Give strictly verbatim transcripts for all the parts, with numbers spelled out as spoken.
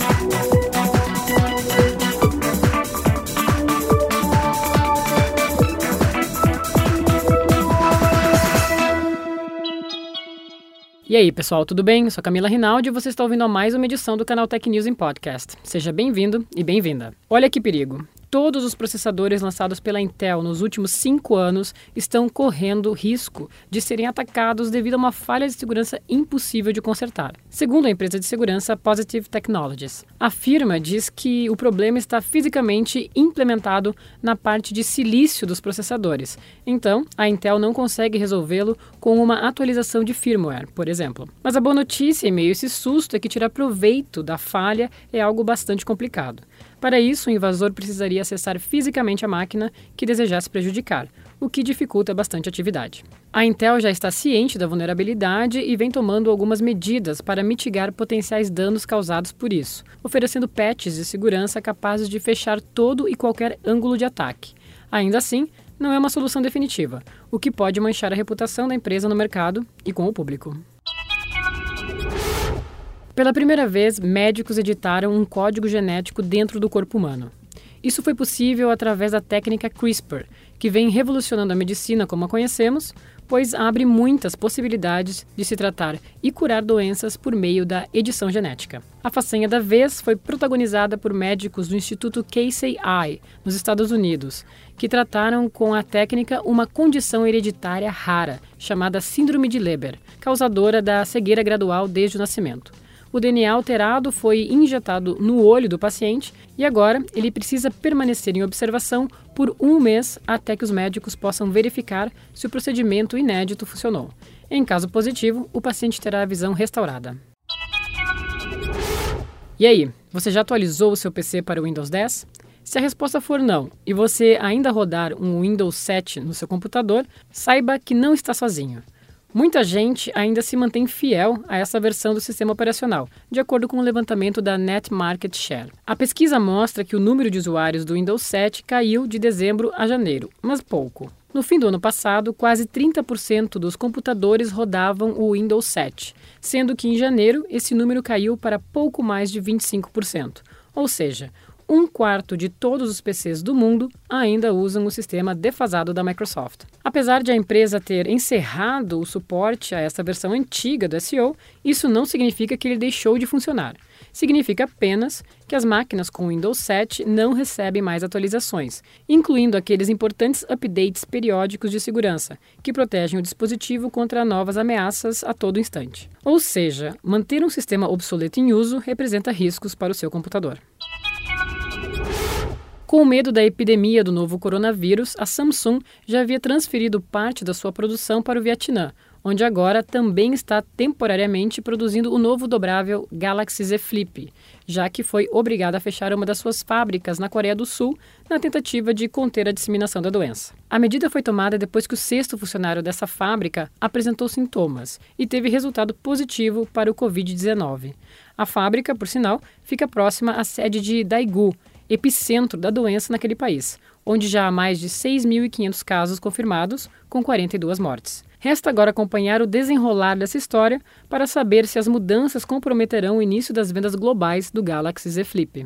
E aí, pessoal, tudo bem? Eu sou Camila Rinaldi e você está ouvindo a mais uma edição do canal Tech News em Podcast. Seja bem-vindo e bem-vinda. Olha que perigo. Todos os processadores lançados pela Intel nos últimos cinco anos estão correndo risco de serem atacados devido a uma falha de segurança impossível de consertar. Segundo a empresa de segurança Positive Technologies, a firma diz que o problema está fisicamente implementado na parte de silício dos processadores. Então, a Intel não consegue resolvê-lo com uma atualização de firmware, por exemplo. Mas a boa notícia, em meio a esse susto, é que tirar proveito da falha é algo bastante complicado. Para isso, o invasor precisaria acessar fisicamente a máquina que desejasse prejudicar, o que dificulta bastante a atividade. A Intel já está ciente da vulnerabilidade e vem tomando algumas medidas para mitigar potenciais danos causados por isso, oferecendo patches de segurança capazes de fechar todo e qualquer ângulo de ataque. Ainda assim, não é uma solução definitiva, o que pode manchar a reputação da empresa no mercado e com o público. Pela primeira vez, médicos editaram um código genético dentro do corpo humano. Isso foi possível através da técnica CRISPR, que vem revolucionando a medicina como a conhecemos, pois abre muitas possibilidades de se tratar e curar doenças por meio da edição genética. A façanha da vez foi protagonizada por médicos do Instituto Casey Eye, nos Estados Unidos, que trataram com a técnica uma condição hereditária rara, chamada Síndrome de Leber, causadora da cegueira gradual desde o nascimento. O D N A alterado foi injetado no olho do paciente e agora ele precisa permanecer em observação por um mês até que os médicos possam verificar se o procedimento inédito funcionou. Em caso positivo, o paciente terá a visão restaurada. E aí, você já atualizou o seu P C para o Windows dez? Se a resposta for não e você ainda rodar um Windows sete no seu computador, saiba que não está sozinho. Muita gente ainda se mantém fiel a essa versão do sistema operacional, de acordo com o levantamento da Net Market Share. A pesquisa mostra que o número de usuários do Windows sete caiu de dezembro a janeiro, mas pouco. No fim do ano passado, quase trinta por cento dos computadores rodavam o Windows sete, sendo que em janeiro esse número caiu para pouco mais de vinte e cinco por cento. Ou seja, um quarto de todos os P Cs do mundo ainda usam o sistema defasado da Microsoft. Apesar de a empresa ter encerrado o suporte a essa versão antiga do S O, isso não significa que ele deixou de funcionar. Significa apenas que as máquinas com Windows sete não recebem mais atualizações, incluindo aqueles importantes updates periódicos de segurança, que protegem o dispositivo contra novas ameaças a todo instante. Ou seja, manter um sistema obsoleto em uso representa riscos para o seu computador. Com medo da epidemia do novo coronavírus, a Samsung já havia transferido parte da sua produção para o Vietnã, onde agora também está temporariamente produzindo o novo dobrável Galaxy Z Flip, já que foi obrigada a fechar uma das suas fábricas na Coreia do Sul na tentativa de conter a disseminação da doença. A medida foi tomada depois que o sexto funcionário dessa fábrica apresentou sintomas e teve resultado positivo para o covid dezenove. A fábrica, por sinal, fica próxima à sede de Daegu, epicentro da doença naquele país, onde já há mais de seis mil e quinhentos casos confirmados, com quarenta e duas mortes. Resta agora acompanhar o desenrolar dessa história para saber se as mudanças comprometerão o início das vendas globais do Galaxy Z Flip.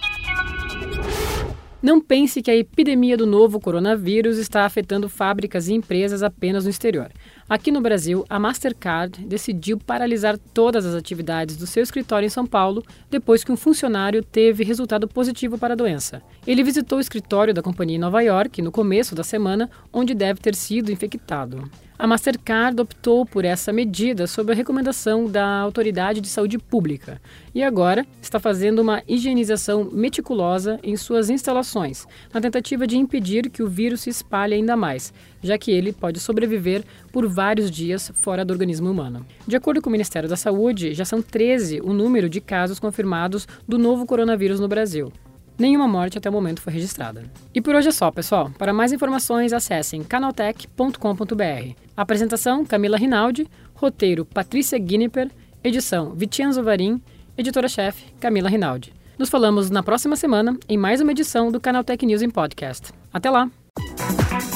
Não pense que a epidemia do novo coronavírus está afetando fábricas e empresas apenas no exterior. Aqui no Brasil, a Mastercard decidiu paralisar todas as atividades do seu escritório em São Paulo depois que um funcionário teve resultado positivo para a doença. Ele visitou o escritório da companhia em Nova York no começo da semana, onde deve ter sido infectado. A Mastercard optou por essa medida sob a recomendação da Autoridade de Saúde Pública e agora está fazendo uma higienização meticulosa em suas instalações, na tentativa de impedir que o vírus se espalhe ainda mais, já que ele pode sobreviver por vários dias fora do organismo humano. De acordo com o Ministério da Saúde, já são treze o número de casos confirmados do novo coronavírus no Brasil. Nenhuma morte até o momento foi registrada. E por hoje é só, pessoal. Para mais informações, acessem canaltech ponto com ponto b r. Apresentação, Camila Rinaldi. Roteiro, Patrícia Guiniper. Edição, Vicenzo Varim. Editora-chefe, Camila Rinaldi. Nos falamos na próxima semana em mais uma edição do Canal Tech News em Podcast. Até lá!